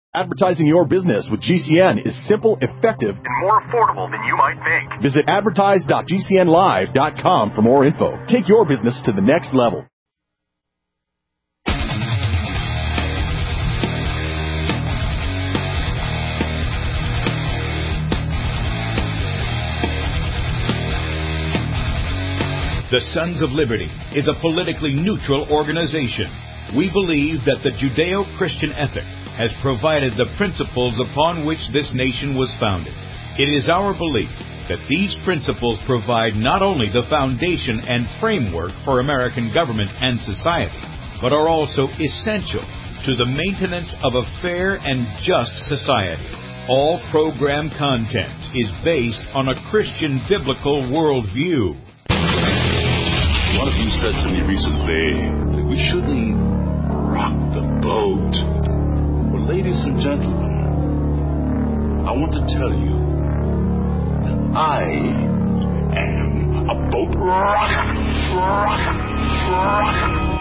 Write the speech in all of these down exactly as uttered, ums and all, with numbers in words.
Advertising your business with G C N is simple, effective, and more affordable than you might think. Visit advertise dot g c n live dot com for more info. Take your business to the next level. The Sons of Liberty is a politically neutral organization. We believe that the Judeo-Christian ethic has provided the principles upon which this nation was founded. It is our belief that these principles provide not only the foundation and framework for American government and society, but are also essential to the maintenance of a fair and just society. All program content is based on a Christian biblical worldview. One of you said to me recently that we shouldn't rock the boat. Well, ladies and gentlemen, I want to tell you that I am a boat rocker, rocker, rocker.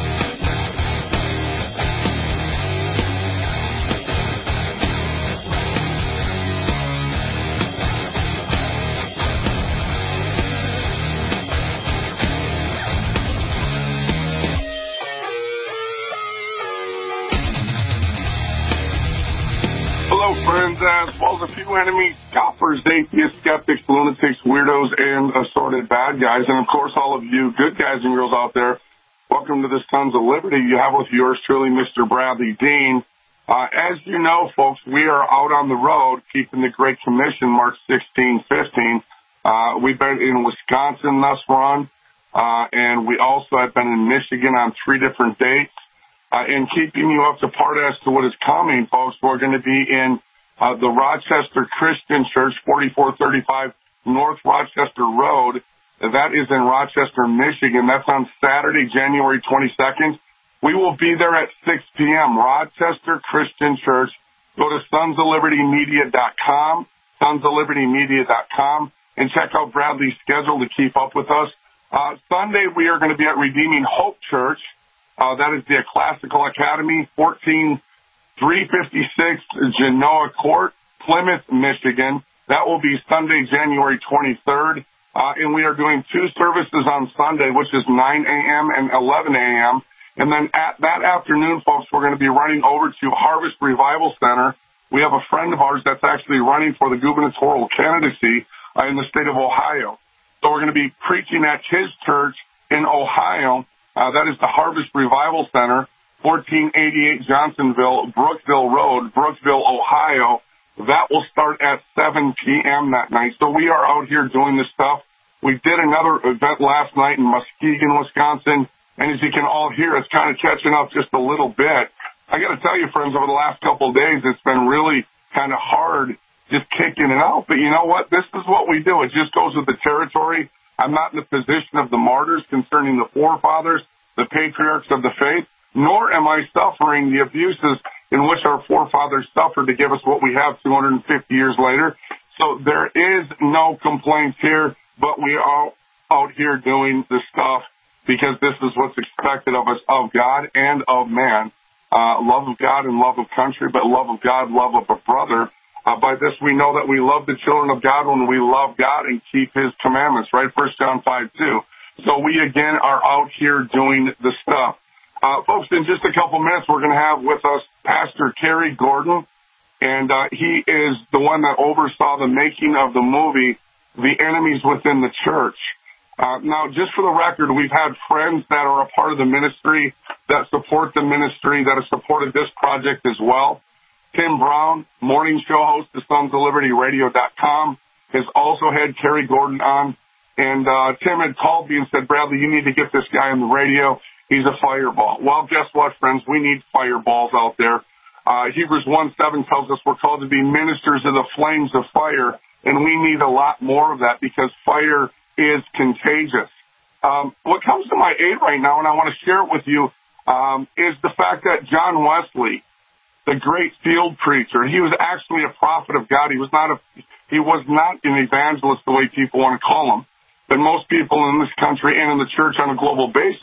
Hello, friends, as well as a few enemies, scoffers, atheists, skeptics, lunatics, weirdos, and assorted bad guys. And, of course, all of you good guys and girls out there, welcome to this Sons of Liberty. You have with yours truly, Mister Bradley Dean. Uh, as you know, folks, we are out on the road keeping the Great Commission March sixteenth, fifteenth. Uh, we've been in Wisconsin thus far, uh, and we also have been in Michigan on three different dates. Uh, and keeping you up to part as to what is coming, folks, we're going to be in uh, the Rochester Christian Church, forty-four thirty-five North Rochester Road. That is in Rochester, Michigan. That's on Saturday, January twenty-second. We will be there at six p.m. Rochester Christian Church. Go to sons of liberty media dot com, sons of liberty media dot com, and check out Bradley's schedule to keep up with us. Uh, Sunday, we are going to be at Redeeming Hope Church. Uh, that is the Classical Academy, fourteen three fifty-six Genoa Court, Plymouth, Michigan. That will be Sunday, January twenty-third. Uh, and we are doing two services on Sunday, which is nine a.m. and eleven a.m. And then at that afternoon, folks, we're going to be running over to Harvest Revival Center. We have a friend of ours that's actually running for the gubernatorial candidacy uh, in the state of Ohio. So we're going to be preaching at his church in Ohio. Uh, that is the Harvest Revival Center, fourteen eighty-eight Johnsonville, Brookville Road, Brookville, Ohio. That will start at seven p.m. that night. So we are out here doing this stuff. We did another event last night in Muskegon, Wisconsin, and as you can all hear, it's kind of catching up just a little bit. I got to tell you, friends, over the last couple of days, it's been really kind of hard just kicking it out. But you know what? This is what we do. It just goes with the territory. I'm not in the position of the martyrs concerning the forefathers, the patriarchs of the faith, nor am I suffering the abuses in which our forefathers suffered to give us what we have two hundred fifty years later. So there is no complaints here, but we are out here doing the stuff because this is what's expected of us, of God and of man. Uh, love of God and love of country, but love of God, love of a brother. Uh, by this we know that we love the children of God when we love God and keep his commandments, right? First John five two. So we, again, are out here doing the stuff. Uh, folks, in just a couple minutes, we're going to have with us Pastor Kerry Gordon, and uh, he is the one that oversaw the making of the movie, The Enemies Within the Church. Uh, now, just for the record, we've had friends that are a part of the ministry, that support the ministry, that have supported this project as well. Tim Brown, morning show host of sons of liberty radio dot com, has also had Kerry Gordon on. And uh, Tim had called me and said, Bradley, you need to get this guy on the radio. He's a fireball. Well, guess what, friends? We need fireballs out there. Uh, Hebrews one seven tells us we're called to be ministers of the flames of fire, and we need a lot more of that because fire is contagious. Um, what comes to my aid right now, and I want to share it with you, um, is the fact that John Wesley, the great field preacher, he was actually a prophet of God. He was not a, he was not an evangelist the way people want to call him. But most people in this country and in the church on a global basis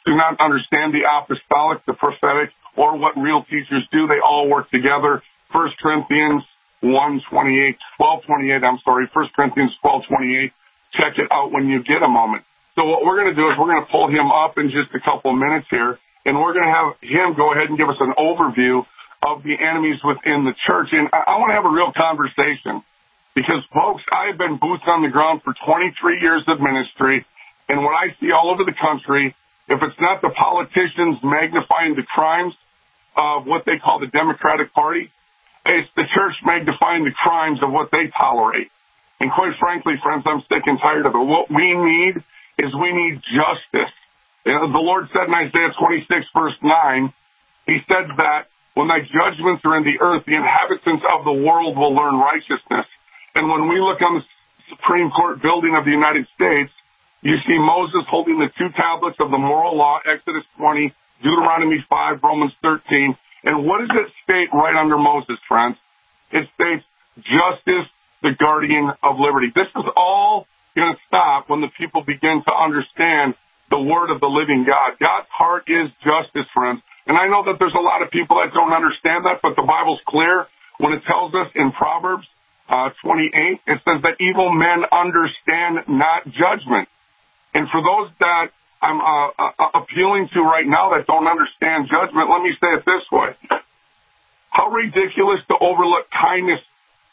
do not understand the apostolic, the prophetic, or what real teachers do. They all work together. First Corinthians one twenty-eight, twelve twenty-eight, I'm sorry, First Corinthians twelve twenty-eight. Check it out when you get a moment. So what we're going to do is we're going to pull him up in just a couple of minutes here, and we're going to have him go ahead and give us an overview of the enemies within the church. And I, I want to have a real conversation because, folks, I've been boots on the ground for twenty-three years of ministry, and what I see all over the country, if it's not the politicians magnifying the crimes of what they call the Democratic Party, it's the church magnifying the crimes of what they tolerate. And quite frankly, friends, I'm sick and tired of it. What we need is we need justice. You know, the Lord said in Isaiah twenty-six, verse nine, he said that when thy judgments are in the earth, the inhabitants of the world will learn righteousness. And when we look on the Supreme Court building of the United States, you see Moses holding the two tablets of the moral law, Exodus twenty, Deuteronomy five, Romans thirteen. And what does it state right under Moses, friends? It states justice, the guardian of liberty. This is all going to stop when the people begin to understand the word of the living God. God's heart is justice, friends. And I know that there's a lot of people that don't understand that, but the Bible's clear when it tells us in Proverbs uh, twenty-eight, it says that evil men understand not judgment. And for those that I'm uh, uh, appealing to right now that don't understand judgment, let me say it this way. How ridiculous to overlook kindness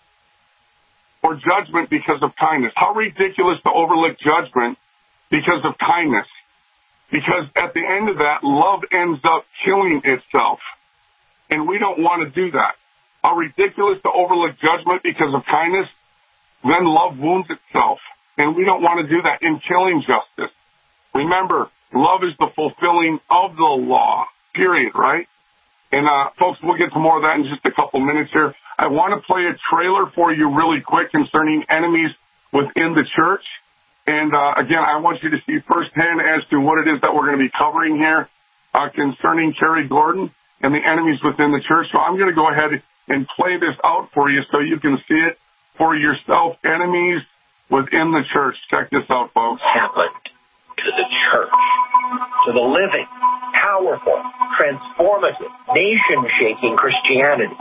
or judgment because of kindness. How ridiculous to overlook judgment because of kindness. Because at the end of that, love ends up killing itself. And we don't want to do that. How ridiculous to overlook judgment because of kindness, then love wounds itself. And we don't want to do that in killing justice. Remember, love is the fulfilling of the law, period, right? And, uh, folks, we'll get to more of that in just a couple minutes here. I want to play a trailer for you really quick concerning enemies within the church. And, uh, again, I want you to see firsthand as to what it is that we're going to be covering here uh, concerning Kerry Gordon and the enemies within the church. So I'm going to go ahead and play this out for you so you can see it for yourself. Enemies within the church. Check this out, folks. Catholic to the church, to the living, powerful, transformative, nation-shaking Christianity.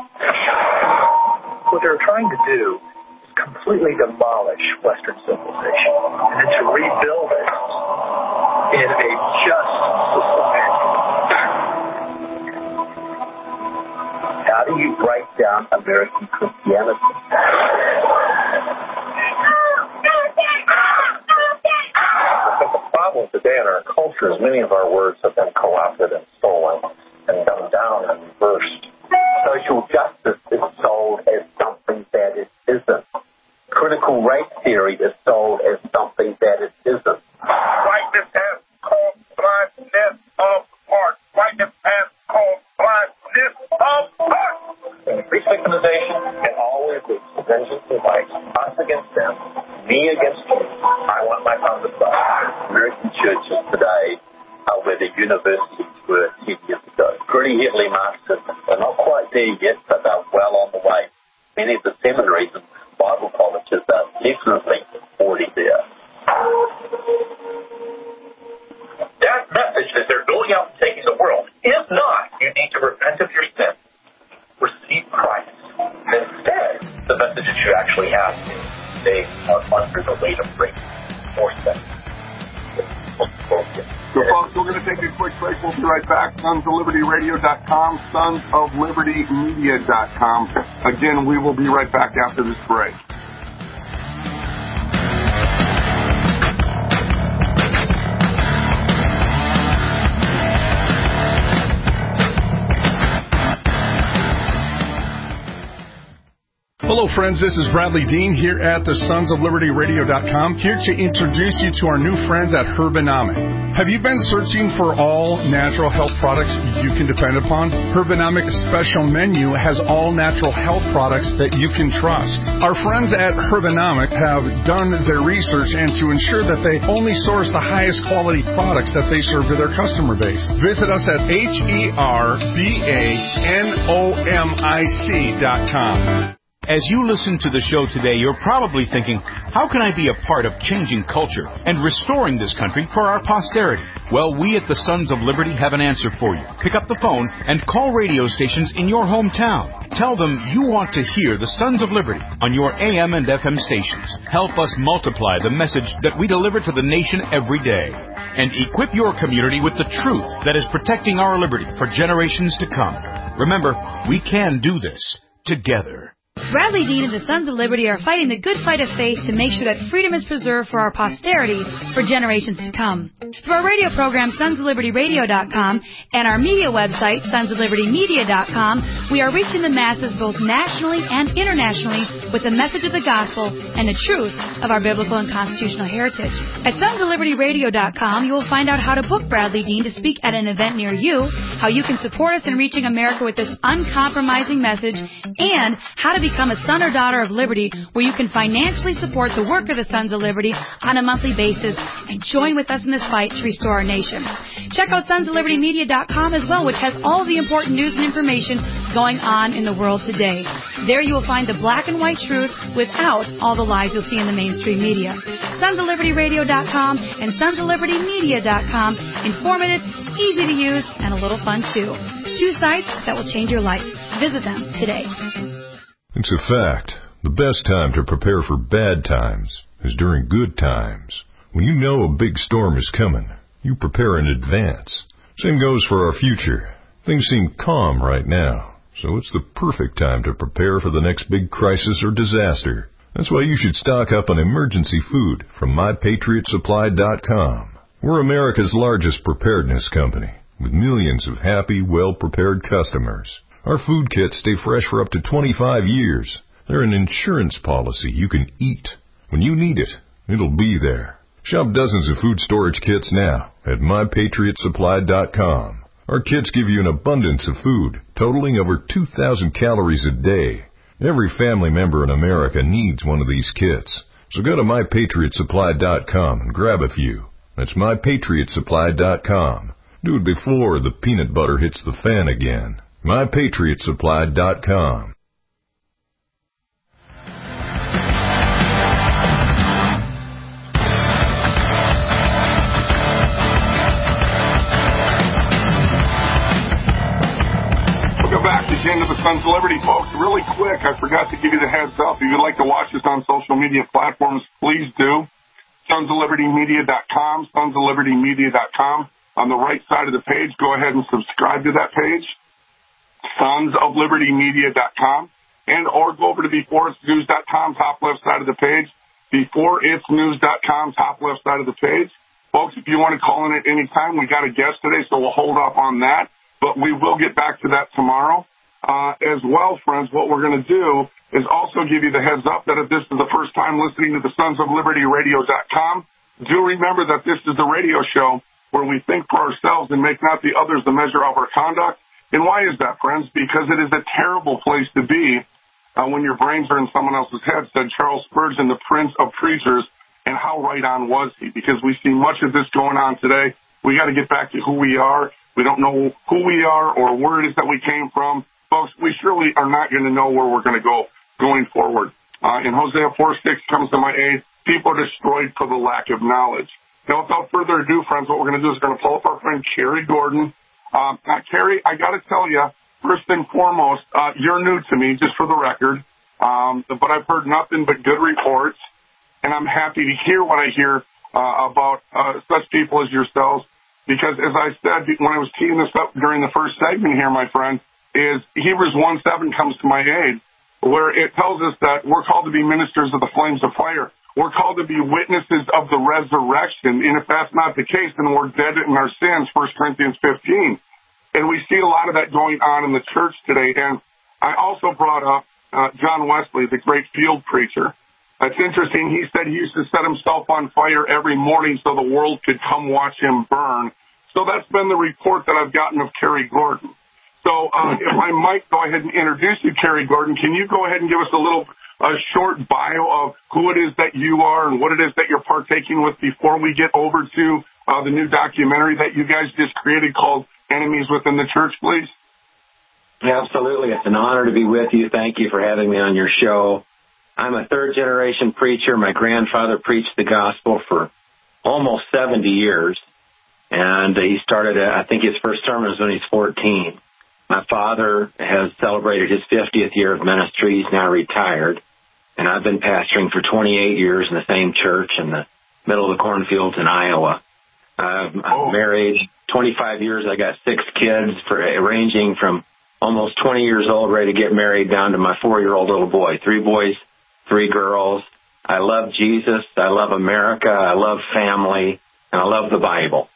What they're trying to do is completely demolish Western civilization and then to rebuild it in a just society. How do you break down American Christianity? The problem today in our culture is many of our words have been co-opted and stolen and dumbed down and reversed. Social justice is sold as something that it isn't. Critical race theory is sold as something that it isn't. Whiteness has caused blindness of heart. Whiteness has caused blindness of heart. Increased victimization and always this vengeance and vice. Us against them, me against you. I want my pound of blood. American churches today are where the universities were ten years ago. Pretty heavily mastered. They're not quite there yet, but they're well on the way. Many of the seminaries and Bible colleges are definitely already there. That message that they're going out and taking the world is not, you need to repent of your sin, receive Christ. Instead, the message that you actually have is they are under the weight of grace or sin. So, folks, we're going to take a quick break. We'll be right back. sons of liberty radio dot com, sons of liberty media dot com. Again, we will be right back after this break. Hello, friends. This is Bradley Dean here at the sons of liberty radio dot com, here to introduce you to our new friends at Herbanomic. Have you been searching for all natural health products you can depend upon? Herbanomic special menu has all natural health products that you can trust. Our friends at Herbanomic have done their research and to ensure that they only source the highest quality products that they serve to their customer base. Visit us at H E R B A N O M I C dot com. As you listen to the show today, you're probably thinking, how can I be a part of changing culture and restoring this country for our posterity? Well, we at the Sons of Liberty have an answer for you. Pick up the phone and call radio stations in your hometown. Tell them you want to hear the Sons of Liberty on your A M and F M stations. Help us multiply the message that we deliver to the nation every day. And equip your community with the truth that is protecting our liberty for generations to come. Remember, we can do this together. Bradley Dean and the Sons of Liberty are fighting the good fight of faith to make sure that freedom is preserved for our posterity for generations to come. Through our radio program, sons of liberty radio dot com, and our media website, sons of liberty media dot com, we are reaching the masses both nationally and internationally with the message of the gospel and the truth of our biblical and constitutional heritage. At sons of liberty radio dot com, you will find out how to book Bradley Dean to speak at an event near you, how you can support us in reaching America with this uncompromising message, and how to become a son or daughter of liberty where you can financially support the work of the Sons of Liberty on a monthly basis and join with us in this fight to restore our nation. Check out sons of liberty media dot com as well, which has all the important news and information going on in the world today. There you will find the black and white truth without all the lies you'll see in the mainstream media. sons of liberty radio dot com and sons of liberty media dot com. Informative, easy to use, and a little fun too. Two sites that will change your life. Visit them today. It's a fact. The best time to prepare for bad times is during good times. When you know a big storm is coming, you prepare in advance. Same goes for our future. Things seem calm right now, so it's the perfect time to prepare for the next big crisis or disaster. That's why you should stock up on emergency food from my patriot supply dot com. We're America's largest preparedness company, with millions of happy, well-prepared customers. Our food kits stay fresh for up to twenty-five years. They're an insurance policy you can eat. When you need it, it'll be there. Shop dozens of food storage kits now at my patriot supply dot com. Our kits give you an abundance of food, totaling over two thousand calories a day. Every family member in America needs one of these kits. So go to my patriot supply dot com and grab a few. That's my patriot supply dot com. Do it before the peanut butter hits the fan again. my patriot supply dot com. Welcome back again to the Sons of Liberty, folks. Really quick, I forgot to give you the heads up. If you'd like to watch us on social media platforms, please do. sons of liberty media dot com, sons of liberty media dot com. On the right side of the page, go ahead and subscribe to that page. sons of liberty media dot com, and or go over to before it's news dot com, top left side of the page, before it's news dot com, top left side of the page. Folks, if you want to call in at any time, we got a guest today, so we'll hold off on that, but we will get back to that tomorrow. Uh, as well, friends, what we're going to do is also give you the heads up that if this is the first time listening to the sons of liberty radio dot com, do remember that this is the radio show where we think for ourselves and make not the others the measure of our conduct. And why is that, friends? Because it is a terrible place to be uh, when your brains are in someone else's head, said Charles Spurgeon, the Prince of Preachers. And how right on was he? Because we see much of this going on today. We got to get back to who we are. We don't know who we are or where it is that we came from. Folks, we surely are not going to know where we're going to go going forward. Uh, and Hosea four six comes to my aid. People are destroyed for the lack of knowledge. Now, without further ado, friends, what we're going to do is we're going to pull up our friend Kerry Gordon. Um, now, Kerry, I got to tell you, first and foremost, uh, you're new to me, just for the record, um, but I've heard nothing but good reports, and I'm happy to hear what I hear uh, about uh, such people as yourselves, because as I said when I was teeing this up during the first segment here, my friend, is Hebrews one seven comes to my aid, where it tells us that we're called to be ministers of the flames of fire. We're called to be witnesses of the resurrection, and if that's not the case, then we're dead in our sins, First Corinthians fifteen. And we see a lot of that going on in the church today. And I also brought up uh, John Wesley, the great field preacher. It's interesting. He said he used to set himself on fire every morning so the world could come watch him burn. So that's been the report that I've gotten of Kerry Gordon. So uh, if I might go ahead and introduce you, Kerry Gordon, can you go ahead and give us a little a short bio of who it is that you are and what it is that you're partaking with before we get over to uh, the new documentary that you guys just created called Enemies Within the Church, please? Absolutely. It's an honor to be with you. Thank you for having me on your show. I'm a third-generation preacher. My grandfather preached the gospel for almost seventy years, and he started, I think his first sermon was when he was fourteen. My father has celebrated his fiftieth year of ministry. He's now retired, and I've been pastoring for twenty-eight years in the same church in the middle of the cornfields in Iowa. I'm, I'm married twenty-five years. I got six kids, for, ranging from almost twenty years old, ready to get married, down to my four-year-old little boy. Three boys, three girls. I love Jesus. I love America. I love family. And I love the Bible.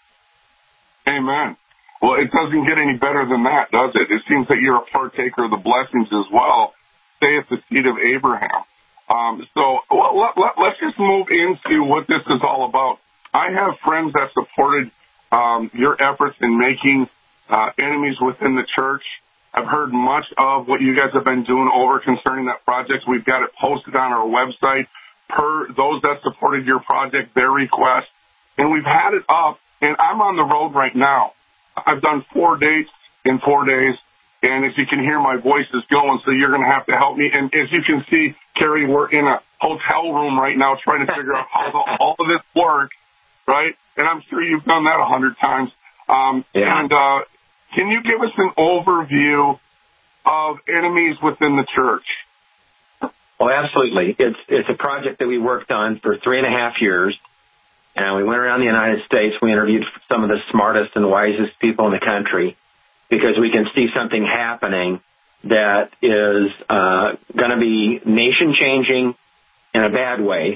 Amen. Well, it doesn't get any better than that, does it? It seems that you're a partaker of the blessings as well. Stay at the seed of Abraham. Um, so well, let, let, let's just move into what this is all about. I have friends that supported um, your efforts in making uh, enemies within the church. I've heard much of what you guys have been doing over concerning that project. We've got it posted on our website per those that supported your project, their request. And we've had it up, and I'm on the road right now. I've done four dates in four days, and as you can hear, my voice is going, so you're going to have to help me. And as you can see, Kerry, we're in a hotel room right now trying to figure out how all of this works, right? And I'm sure you've done that a hundred times. Um, yeah. And uh, can you give us an overview of enemies within the church? Well, absolutely. It's it's a project that we worked on for three and a half years, and we went around the United States. We interviewed some of the smartest and wisest people in the country, because we can see something happening that is uh, going to be nation-changing in a bad way.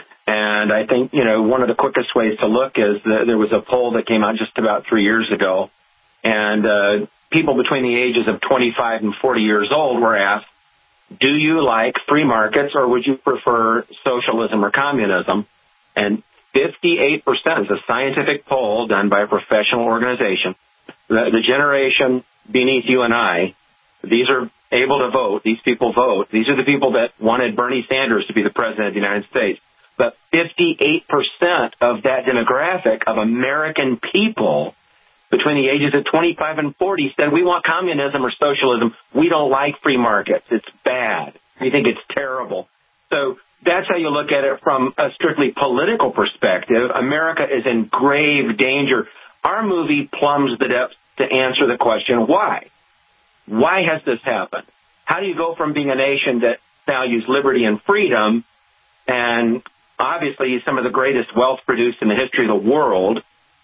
And I think, you know, one of the quickest ways to look is that there was a poll that came out just about three years ago, and uh, people between the ages of twenty-five and forty years old were asked, do you like free markets or would you prefer socialism or communism? And fifty-eight percent is a scientific poll done by a professional organization. The, the generation beneath you and I, these are able to vote. These people vote. These are the people that wanted Bernie Sanders to be the president of the United States. But fifty-eight percent of that demographic of American people between the ages of twenty-five and forty said, we want communism or socialism. We don't like free markets. It's bad. We think it's terrible. So that's how you look at it from a strictly political perspective. America is in grave danger. Our movie plumbs the depths to answer the question, why? Why has this happened? How do you go from being a nation that values liberty and freedom, and obviously some of the greatest wealth produced in the history of the world,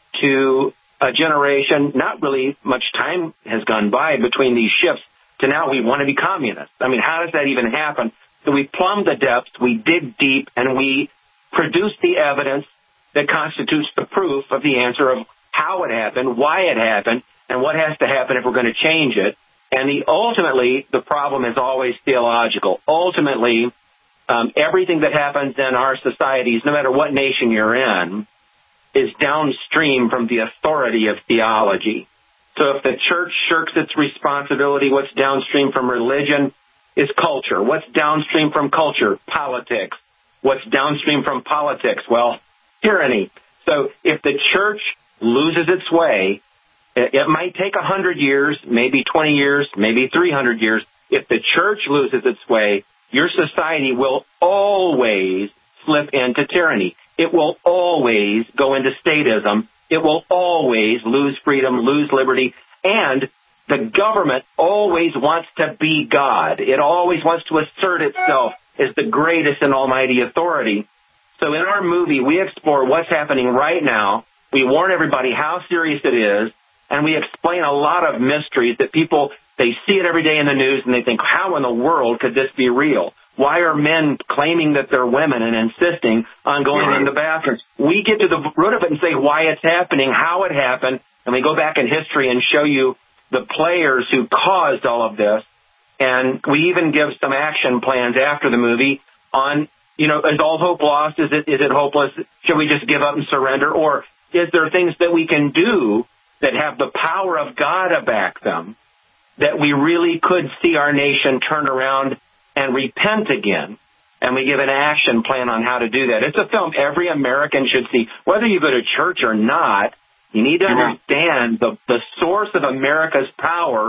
to a generation, not really much time has gone by between these shifts, to now we want to be communists? I mean, how does that even happen? So we plumb the depths, we dig deep, and we produce the evidence that constitutes the proof of the answer of how it happened, why it happened, and what has to happen if we're going to change it. And the ultimately, the problem is always theological. Ultimately, um, everything that happens in our societies, no matter what nation you're in, is downstream from the authority of theology. So if the church shirks its responsibility, what's downstream from religion is culture. What's downstream from culture? Politics. What's downstream from politics? Well, tyranny. So if the church loses its way, it might take one hundred years, maybe twenty years, maybe three hundred years. If the church loses its way, your society will always slip into tyranny. It will always go into statism. It will always lose freedom, lose liberty, and the government always wants to be God. It always wants to assert itself as the greatest and almighty authority. So in our movie, we explore what's happening right now. We warn everybody how serious it is, and we explain a lot of mysteries that people, they see it every day in the news, and they think, how in the world could this be real? Why are men claiming that they're women and insisting on going right in the bathrooms? We get to the root of it and say why it's happening, how it happened, and we go back in history and show you the players who caused all of this. And we even give some action plans after the movie on, you know, is all hope lost? Is it, is it hopeless? Should we just give up and surrender? Or is there things that we can do that have the power of God to back them, that we really could see our nation turn around and repent again? And we give an action plan on how to do that. It's a film every American should see. Whether you go to church or not, you need to understand the, the source of America's power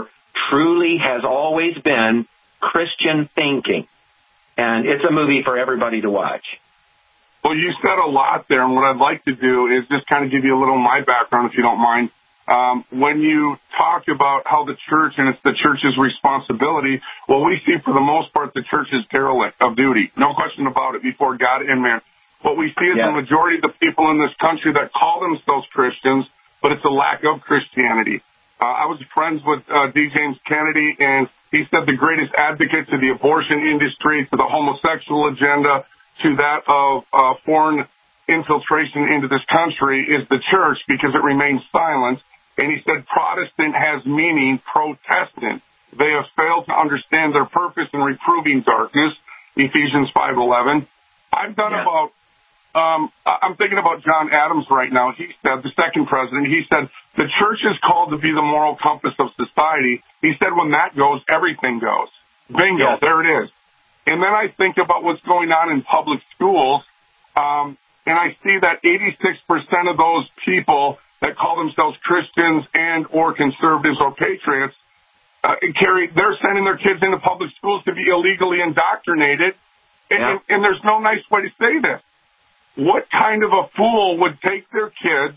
truly has always been Christian thinking. And it's a movie for everybody to watch. Well, you said a lot there, and what I'd like to do is just kind of give you a little of my background, if you don't mind. Um, when you talk about how the church, and it's the church's responsibility, well, we see for the most part the church is derelict of duty. No question about it, before God and man. What we see is yeah. the majority of the people in this country that call themselves Christians, but it's a lack of Christianity. Uh, I was friends with uh, D. James Kennedy, and he said the greatest advocate to the abortion industry, to the homosexual agenda, to that of uh, foreign infiltration into this country is the church, because it remains silent. And he said Protestant has meaning Protestant. They have failed to understand their purpose in reproving darkness, Ephesians five eleven. I've done yeah. about, um, I'm thinking about John Adams right now. He said, the second president, he said, the church is called to be the moral compass of society. He said when that goes, everything goes. Bingo, yes. There it is. And then I think about what's going on in public schools, um, and I see that eighty-six percent of those people that call themselves Christians and or conservatives or patriots, uh, carry, they're sending their kids into public schools to be illegally indoctrinated, and, yeah. and, and there's no nice way to say this. What kind of a fool would take their kids,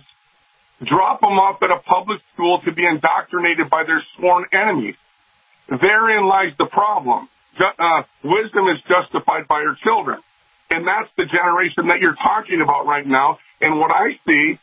drop them off at a public school to be indoctrinated by their sworn enemies? Therein lies the problem. Uh, wisdom is justified by her children. And that's the generation that you're talking about right now. And what I see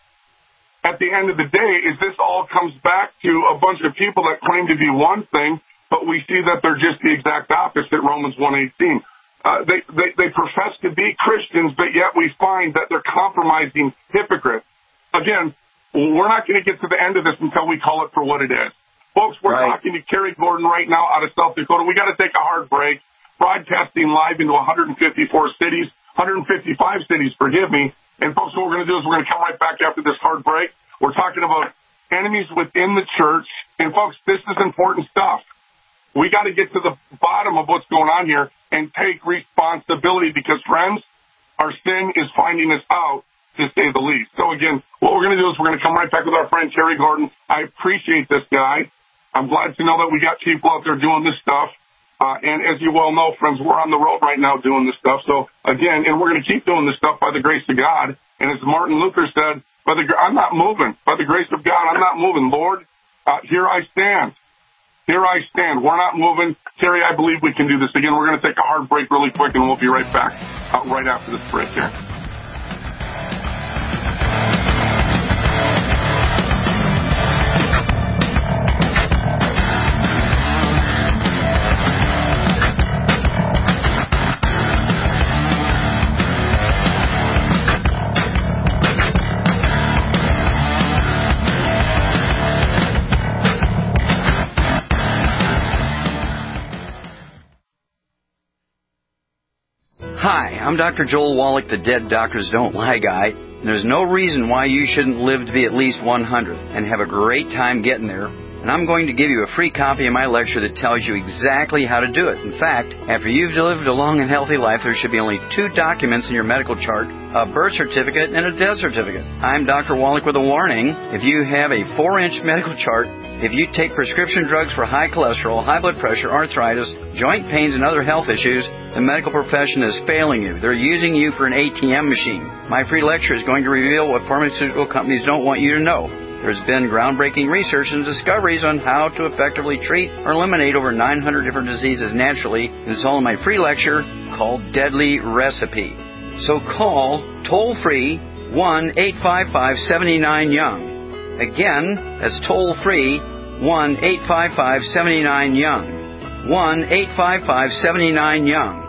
at the end of the day is this all comes back to a bunch of people that claim to be one thing, but we see that they're just the exact opposite, Romans one eighteen. Uh, they, they, they profess to be Christians, but yet we find that they're compromising hypocrites. Again, we're not going to get to the end of this until we call it for what it is. Folks, we're right. talking to Kerry Gordon right now out of South Dakota. We got to take a hard break. Broadcasting live into one hundred fifty-four cities, one hundred fifty-five cities, forgive me. And folks, what we're going to do is we're going to come right back after this hard break. We're talking about enemies within the church. And folks, this is important stuff. We got to get to the bottom of what's going on here and take responsibility, because, friends, our sin is finding us out, to say the least. So again, what we're going to do is we're going to come right back with our friend Kerry Gordon. I appreciate this guy. I'm glad to know that we got people out there doing this stuff. Uh, and as you well know, friends, we're on the road right now doing this stuff. So, again, and we're going to keep doing this stuff by the grace of God. And as Martin Luther said, by the, I'm not moving. By the grace of God, I'm not moving. Lord, uh, here I stand. Here I stand. We're not moving. Terry, I believe we can do this. Again, we're going to take a hard break really quick, and we'll be right back uh, right after this break here. Hi, I'm Doctor Joel Wallach, the Dead Doctors Don't Lie guy. There's no reason why you shouldn't live to be at least one hundred and have a great time getting there. And I'm going to give you a free copy of my lecture that tells you exactly how to do it. In fact, after you've lived a long and healthy life, there should be only two documents in your medical chart, a birth certificate and a death certificate. I'm Doctor Wallach with a warning. If you have a four-inch medical chart, if you take prescription drugs for high cholesterol, high blood pressure, arthritis, joint pains, and other health issues, the medical profession is failing you. They're using you for an A T M machine. My free lecture is going to reveal what pharmaceutical companies don't want you to know. There's been groundbreaking research and discoveries on how to effectively treat or eliminate over nine hundred different diseases naturally, and it's all in my free lecture called Deadly Recipe. So call toll-free one eight five five, seven nine, young. Again, that's toll-free one eight five five, seven nine, young. one eight five five, seven nine, young.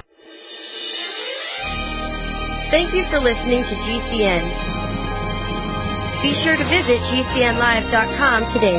Thank you for listening to G C N. Be sure to visit G C N live dot com today.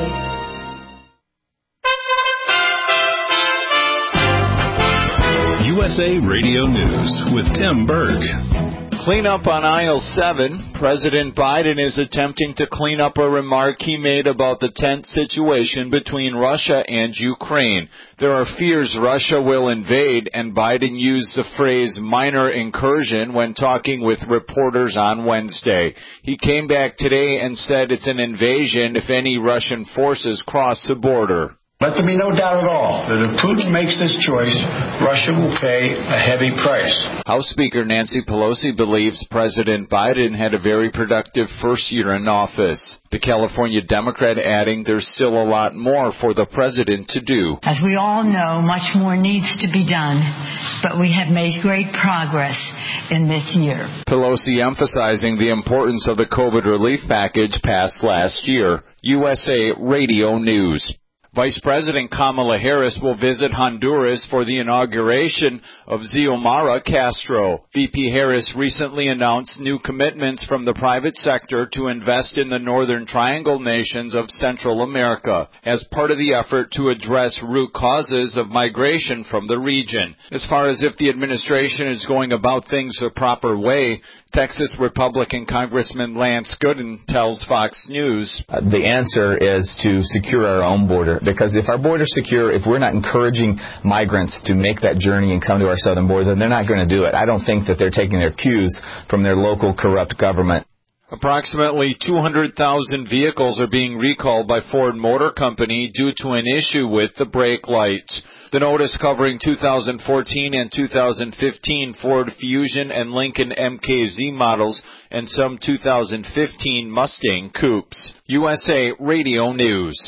U S A Radio News with Tim Berg. Clean up on aisle seven. President Biden is attempting to clean up a remark he made about the tense situation between Russia and Ukraine. There are fears Russia will invade, and Biden used the phrase minor incursion when talking with reporters on Wednesday. He came back today and said it's an invasion if any Russian forces cross the border. Let there be no doubt at all that if Putin makes this choice, Russia will pay a heavy price. House Speaker Nancy Pelosi believes President Biden had a very productive first year in office. The California Democrat adding there's still a lot more for the president to do. As we all know, much more needs to be done, but we have made great progress in this year. Pelosi emphasizing the importance of the COVID relief package passed last year. U S A Radio News. Vice President Kamala Harris will visit Honduras for the inauguration of Xiomara Castro. V P Harris recently announced new commitments from the private sector to invest in the Northern Triangle nations of Central America as part of the effort to address root causes of migration from the region. As far as if the administration is going about things the proper way, Texas Republican Congressman Lance Gooden tells Fox News. Uh, the answer is to secure our own border. Because if our border's secure, if we're not encouraging migrants to make that journey and come to our southern border, then they're not going to do it. I don't think that they're taking their cues from their local corrupt government. Approximately two hundred thousand vehicles are being recalled by Ford Motor Company due to an issue with the brake lights. The notice covering two thousand fourteen and two thousand fifteen Ford Fusion and Lincoln M K Z models and some two thousand fifteen Mustang Coupes. U S A Radio News.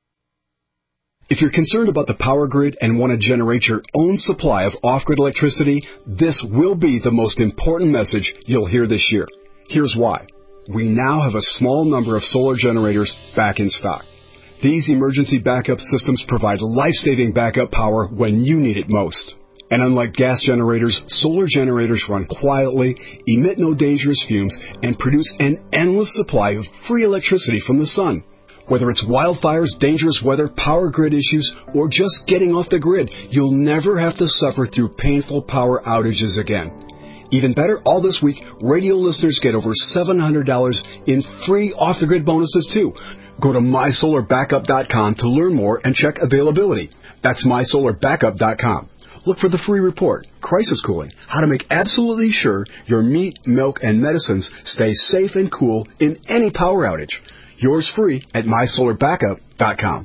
If you're concerned about the power grid and want to generate your own supply of off-grid electricity, this will be the most important message you'll hear this year. Here's why. We now have a small number of solar generators back in stock. These emergency backup systems provide life-saving backup power when you need it most. And unlike gas generators, solar generators run quietly, emit no dangerous fumes, and produce an endless supply of free electricity from the sun. Whether it's wildfires, dangerous weather, power grid issues, or just getting off the grid, you'll never have to suffer through painful power outages again. Even better, all this week, radio listeners get over seven hundred dollars in free off-the-grid bonuses, too. Go to my solar backup dot com to learn more and check availability. That's my solar backup dot com. Look for the free report, Crisis Cooling, how to make absolutely sure your meat, milk, and medicines stay safe and cool in any power outage. Yours free at my solar backup dot com.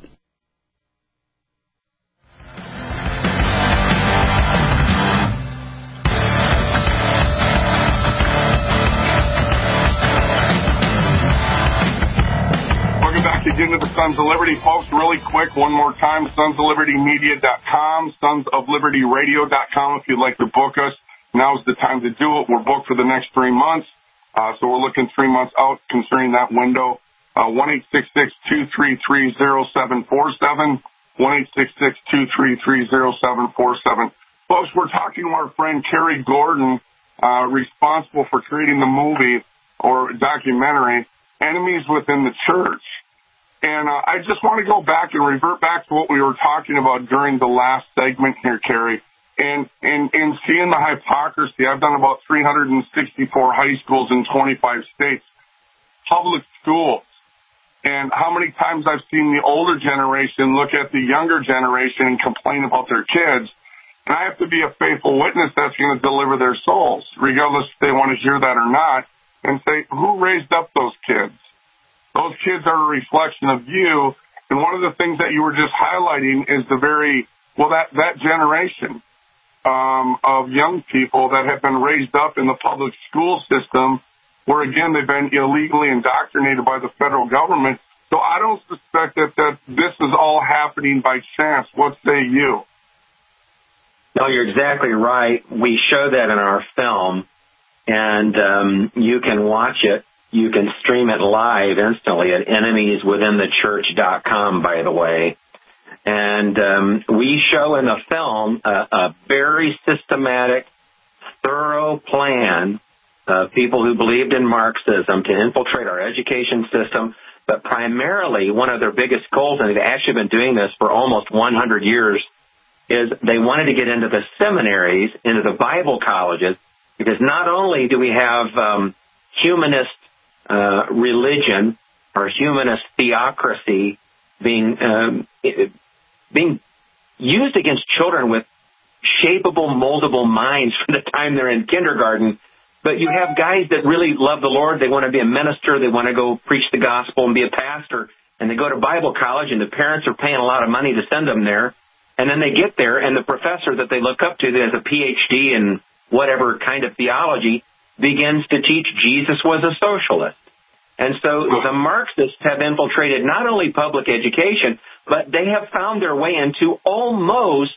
Welcome back again to the Sons of Liberty, folks. Really quick, one more time, sons of liberty media dot com, sons of liberty radio dot com if you'd like to book us. Now's the time to do it. We're booked for the next three months, uh, so we're looking three months out concerning that window. Uh, one eight six six, two three three, zero seven four seven, one eight six six, two three three, zero seven four seven. Folks, we're talking to our friend Kerry Gordon, uh, responsible for creating the movie or documentary, Enemies Within the Church. And uh, I just want to go back and revert back to what we were talking about during the last segment here, Kerry. And, and, and seeing the hypocrisy, I've done about three hundred sixty-four high schools in twenty-five states, public schools. And how many times I've seen the older generation look at the younger generation and complain about their kids. And I have to be a faithful witness that's going to deliver their souls, regardless if they want to hear that or not, and say, who raised up those kids? Those kids are a reflection of you. And one of the things that you were just highlighting is the very, well, that, that generation um, of young people that have been raised up in the public school system where, again, they've been illegally indoctrinated by the federal government. So I don't suspect that, that this is all happening by chance. What say you? No, you're exactly right. We show that in our film, and um, you can watch it. You can stream it live instantly at enemies within the church dot com, by the way. And um, we show in the film a, a very systematic, thorough plan of people who believed in Marxism to infiltrate our education system, but primarily one of their biggest goals, and they've actually been doing this for almost one hundred years, is they wanted to get into the seminaries, into the Bible colleges, because not only do we have um, humanist uh, religion or humanist theocracy being um, being used against children with shapeable, moldable minds from the time they're in kindergarten, but you have guys that really love the Lord. They want to be a minister. They want to go preach the gospel and be a pastor. and they go to Bible college, and the parents are paying a lot of money to send them there. And then they get there, and the professor that they look up to that has a P H D in whatever kind of theology begins to teach Jesus was a socialist. And so the Marxists have infiltrated not only public education, but they have found their way into almost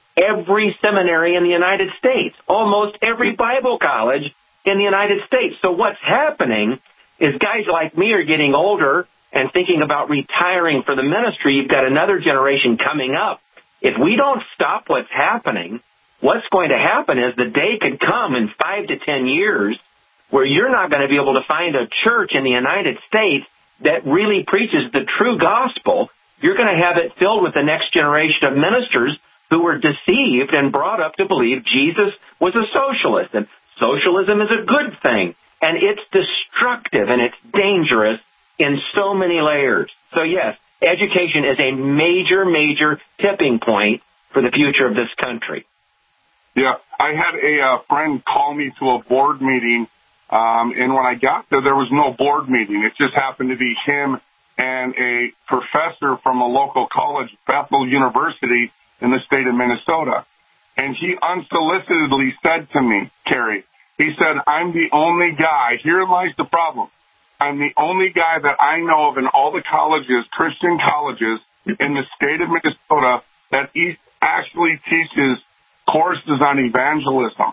every seminary in the United States, almost every Bible college in the United States. So what's happening is guys like me are getting older and thinking about retiring for the ministry. You've got another generation coming up. If we don't stop what's happening, what's going to happen is the day could come in five to ten years where you're not going to be able to find a church in the United States that really preaches the true gospel. You're going to have it filled with the next generation of ministers who were deceived and brought up to believe Jesus was a socialist, and socialism is a good thing, and it's destructive and it's dangerous in so many layers. So yes, education is a major, major tipping point for the future of this country. Yeah, I had a uh, friend call me to a board meeting, um, and when I got there, there was no board meeting. It just happened to be him and a professor from a local college, Bethel University, in the state of Minnesota. And he unsolicitedly said to me, Kerry, he said, I'm the only guy, here lies the problem, I'm the only guy that I know of in all the colleges, Christian colleges, in the state of Minnesota that East actually teaches courses on evangelism.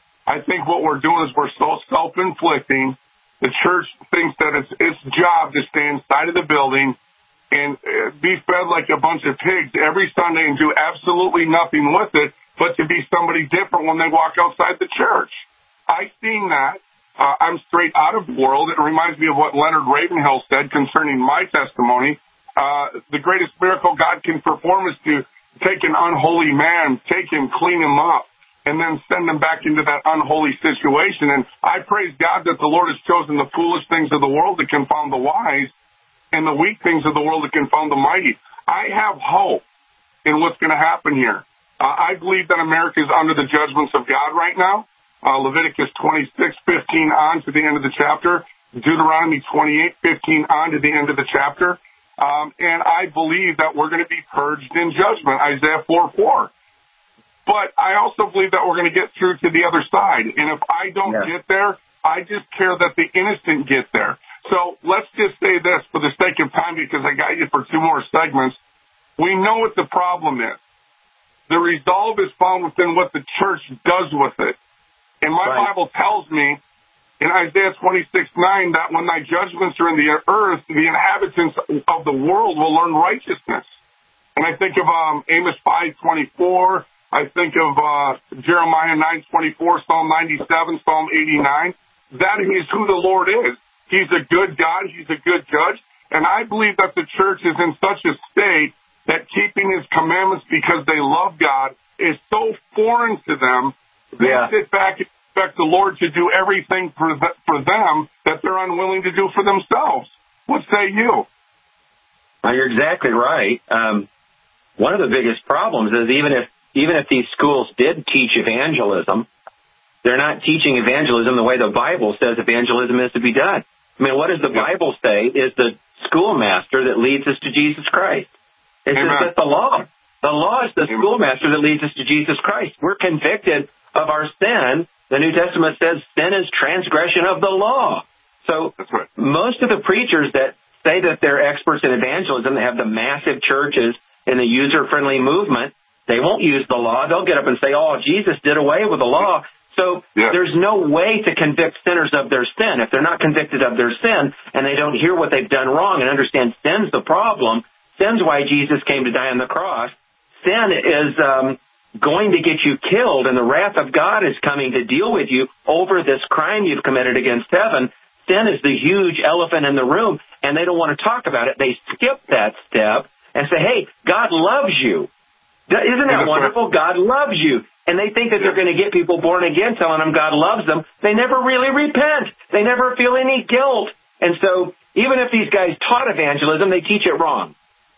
I think what we're doing is we're so self-inflicting. The church thinks that it's its job to stay inside of the building and be fed like a bunch of pigs every Sunday and do absolutely nothing with it, but to be somebody different when they walk outside the church. I've seen that. Uh, I'm straight out of the world. It reminds me of what Leonard Ravenhill said concerning my testimony. Uh, the greatest miracle God can perform is to take an unholy man, take him, clean him up, and then send him back into that unholy situation. And I praise God that the Lord has chosen the foolish things of the world to confound the wise, and the weak things of the world to confound the mighty. I have hope in what's going to happen here. Uh, I believe that America is under the judgments of God right now. Uh, Leviticus twenty-six fifteen on to the end of the chapter. Deuteronomy twenty-eight fifteen on to the end of the chapter. Um, and I believe that we're going to be purged in judgment, Isaiah four four. But I also believe that we're going to get through to the other side. And if I don't yeah. get there, I just care that the innocent get there. So let's just say this for the sake of time, because I got you for two more segments. We know what the problem is. The resolve is found within what the church does with it. And my right. Bible tells me in Isaiah twenty-six nine that when thy judgments are in the earth, the inhabitants of the world will learn righteousness. And I think of um, Amos five twenty-four. I think of uh, Jeremiah nine twenty-four, Psalm ninety-seven, Psalm eighty-nine. That is who the Lord is. He's a good God. He's a good judge. And I believe that the church is in such a state that keeping his commandments because they love God is so foreign to them. They yeah. sit back and expect the Lord to do everything for the, for them that they're unwilling to do for themselves. What say you? Well, you're exactly right. Um, one of the biggest problems is even if even if these schools did teach evangelism, they're not teaching evangelism the way the Bible says evangelism is to be done. I mean, what does the yeah. Bible say is the schoolmaster that leads us to Jesus Christ? It Amen. says that the law. The law is the Amen. schoolmaster that leads us to Jesus Christ. We're convicted of our sin. The New Testament says sin is transgression of the law. So right. most of the preachers that say that they're experts in evangelism, they have the massive churches and the user-friendly movement, they won't use the law. They'll get up and say, oh, Jesus did away with the law. So yeah. there's no way to convict sinners of their sin. If they're not convicted of their sin and they don't hear what they've done wrong and understand sin's the problem, sin's why Jesus came to die on the cross, sin is um, going to get you killed, and the wrath of God is coming to deal with you over this crime you've committed against heaven. Sin is the huge elephant in the room, and they don't want to talk about it. They skip that step and say, hey, God loves you. Isn't that wonderful? God loves you. And they think that they're going to get people born again telling them God loves them. They never really repent. They never feel any guilt. And so even if these guys taught evangelism, they teach it wrong.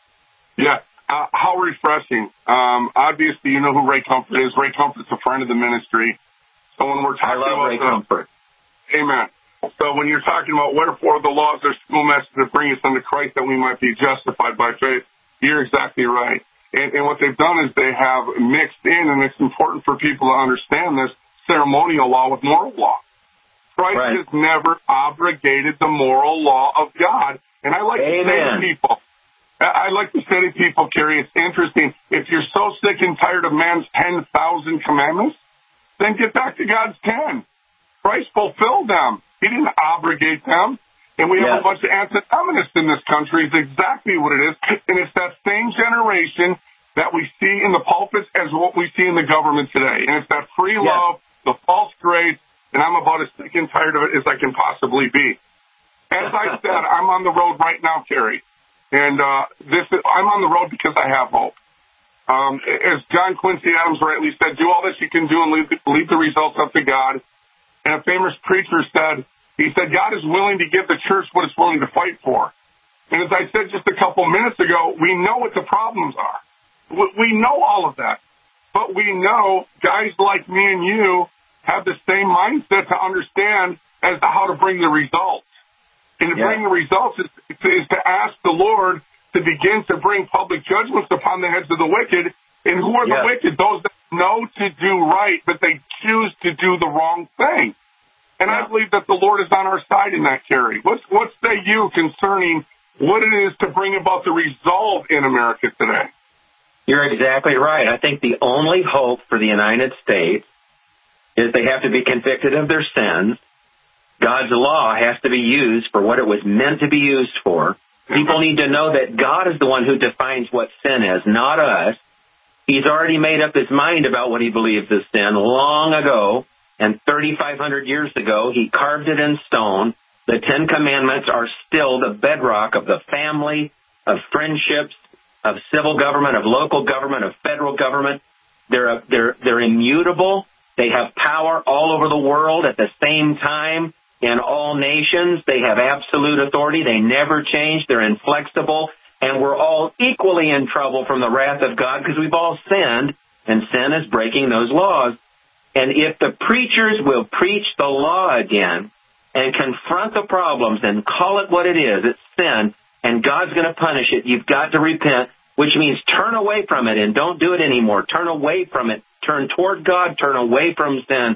Yeah. Uh, how refreshing. Um, obviously, you know who Ray Comfort is. Ray Comfort's a friend of the ministry. So when we're talking I love about Ray the, Comfort. Amen. So when you're talking about wherefore the laws are schoolmasters to bring us unto Christ that we might be justified by faith, you're exactly right. And, and what they've done is they have mixed in, and it's important for people to understand this, ceremonial law with moral law. Christ right. has never abrogated the moral law of God. And I like Amen. to say to people, I like to say to people, Kerry, it's interesting. If you're so sick and tired of man's ten thousand commandments, then get back to God's ten. Christ fulfilled them. He didn't abrogate them. And we have yes. a bunch of antinomianists in this country. It's exactly what it is. And it's that same generation that we see in the pulpits as what we see in the government today. And it's that free yes. love, the false grace, and I'm about as sick and tired of it as I can possibly be. As I said, I'm on the road right now, Kerry. And uh, this is, I'm on the road because I have hope. Um, as John Quincy Adams rightly said, do all that you can do and leave, leave the results up to God. And a famous preacher said, he said, God is willing to give the church what it's willing to fight for. And as I said just a couple minutes ago, we know what the problems are. We know all of that. But we know guys like me and you have the same mindset to understand as to how to bring the results. And to yeah. bring the results is, is to ask the Lord to begin to bring public judgments upon the heads of the wicked. And who are yeah. the wicked? Those that know to do right, but they choose to do the wrong thing. And I believe that the Lord is on our side in that, Kerry. What's, what say you concerning what it is to bring about the resolve in America today? You're exactly right. I think the only hope for the United States is they have to be convicted of their sins. God's law has to be used for what it was meant to be used for. People need to know that God is the one who defines what sin is, not us. He's already made up his mind about what he believes is sin long ago. And thirty-five hundred years ago, he carved it in stone. The Ten Commandments are still the bedrock of the family, of friendships, of civil government, of local government, of federal government. They're, they're, they're immutable. They have power all over the world at the same time in all nations. They have absolute authority. They never change. They're inflexible. And we're all equally in trouble from the wrath of God because we've all sinned, and sin is breaking those laws. And if the preachers will preach the law again and confront the problems and call it what it is, it's sin, and God's going to punish it, you've got to repent, which means turn away from it and don't do it anymore. Turn away from it. Turn toward God. Turn away from sin.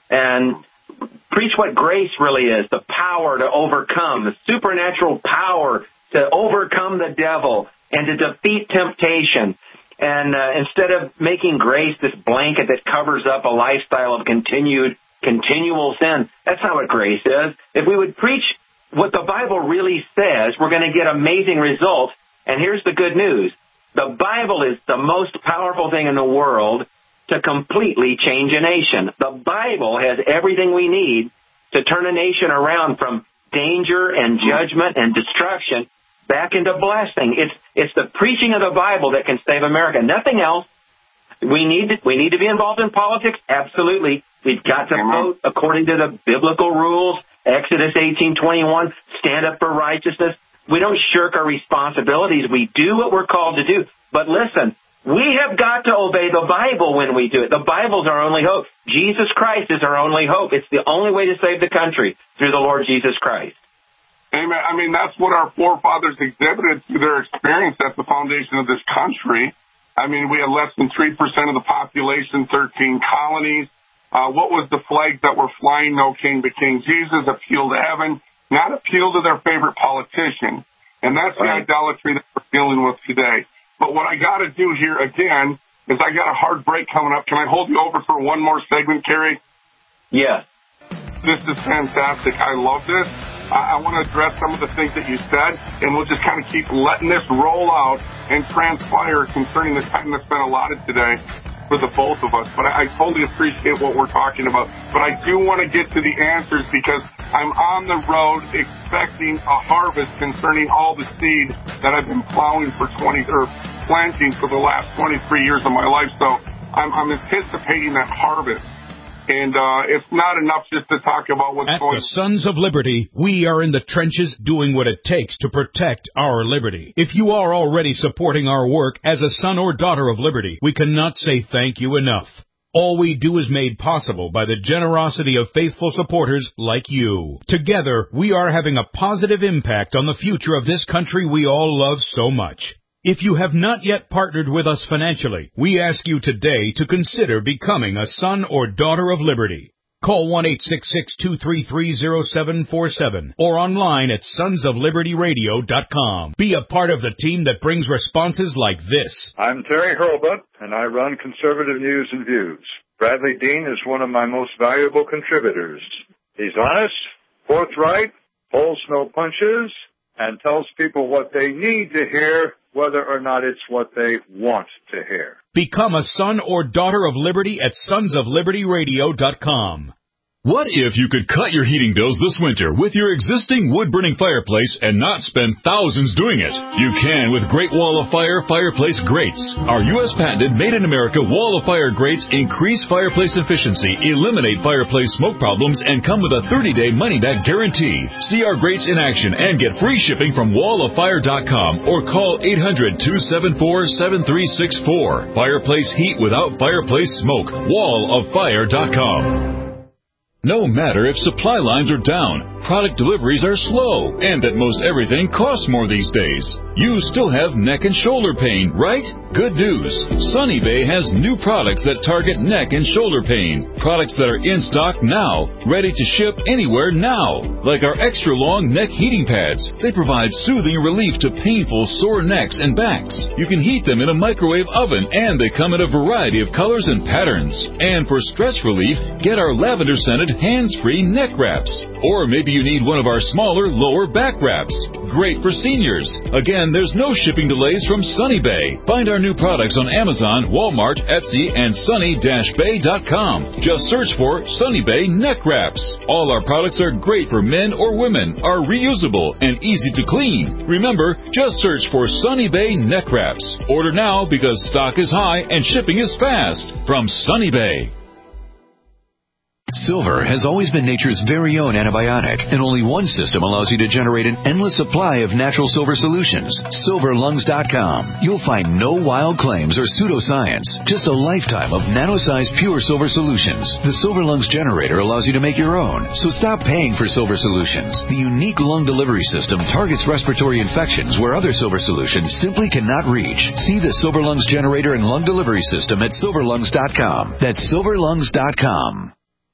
And preach what grace really is, the power to overcome, the supernatural power to overcome the devil and to defeat temptation. And uh, instead of making grace this blanket that covers up a lifestyle of continued, continual sin, that's not what grace is. If we would preach what the Bible really says, we're going to get amazing results. And here's the good news. The Bible is the most powerful thing in the world to completely change a nation. The Bible has everything we need to turn a nation around from danger and judgment and destruction back into blessing. It's it's the preaching of the Bible that can save America. Nothing else. We need to, we need to be involved in politics. Absolutely. We've got to vote according to the biblical rules. Exodus eighteen twenty-one. Stand up for righteousness. We don't shirk our responsibilities. We do what we're called to do. But listen, we have got to obey the Bible when we do it. The Bible's our only hope. Jesus Christ is our only hope. It's the only way to save the country, through the Lord Jesus Christ. Amen. I mean, that's what our forefathers exhibited through their experience at the foundation of this country. I mean, we had less than three percent of the population, thirteen colonies. Uh, what was the flags that were flying? No king but King Jesus, appeal to heaven, not appeal to their favorite politician. And that's right. The idolatry that we're dealing with today. But what I got to do here again is I got a hard break coming up. Can I hold you over for one more segment, Kerry? Yes. This is fantastic. I love this. I, I want to address some of the things that you said, and we'll just kind of keep letting this roll out and transpire concerning the time that's been allotted today for the both of us. But I, I totally appreciate what we're talking about. But I do want to get to the answers because I'm on the road expecting a harvest concerning all the seed that I've been plowing for twenty or planting for the last twenty-three years of my life. So I'm, I'm anticipating that harvest. And uh, it's not enough just to talk about what's At going on. At the Sons of Liberty, we are in the trenches doing what it takes to protect our liberty. If you are already supporting our work as a son or daughter of liberty, we cannot say thank you enough. All we do is made possible by the generosity of faithful supporters like you. Together, we are having a positive impact on the future of this country we all love so much. If you have not yet partnered with us financially, we ask you today to consider becoming a son or daughter of liberty. Call one eight six six, two three three, zero seven four seven or online at sons of liberty radio dot com. Be a part of the team that brings responses like this. I'm Terry Hurlbut, and I run Conservative News and Views. Bradley Dean is one of my most valuable contributors. He's honest, forthright, pulls no punches, and tells people what they need to hear, whether or not it's what they want to hear. Become a son or daughter of liberty at sons of liberty radio dot com. What if you could cut your heating bills this winter with your existing wood-burning fireplace and not spend thousands doing it? You can with Great Wall of Fire Fireplace Grates. Our U S patented made-in-America Wall of Fire grates increase fireplace efficiency, eliminate fireplace smoke problems, and come with a thirty-day money-back guarantee. See our grates in action and get free shipping from wall of fire dot com or call eight hundred, two seven four, seven three six four. Fireplace heat without fireplace smoke. wall of fire dot com. No matter if supply lines are down, product deliveries are slow, and that most everything costs more these days, you still have neck and shoulder pain, right? Good news. Sunny Bay has new products that target neck and shoulder pain. Products that are in stock now, ready to ship anywhere now. Like our extra long neck heating pads. They provide soothing relief to painful sore necks and backs. You can heat them in a microwave oven, and they come in a variety of colors and patterns. And for stress relief, get our lavender scented hands-free neck wraps. Or maybe you need one of our smaller lower back wraps. Great for seniors. Again, there's no shipping delays from Sunny Bay. Find our new products on Amazon, Walmart, Etsy, and sunny dash bay dot com. Just search for Sunny Bay neck wraps. All our products are great for men or women, are reusable, and easy to clean. Remember, just search for Sunny Bay neck wraps. Order now because stock is high and shipping is fast. From Sunny Bay. Silver has always been nature's very own antibiotic, and only one system allows you to generate an endless supply of natural silver solutions. silver lungs dot com. You'll find no wild claims or pseudoscience, just a lifetime of nano-sized pure silver solutions. The Silver Lungs generator allows you to make your own, so stop paying for silver solutions. The unique lung delivery system targets respiratory infections where other silver solutions simply cannot reach. See the Silver Lungs generator and lung delivery system at silver lungs dot com. That's silver lungs dot com.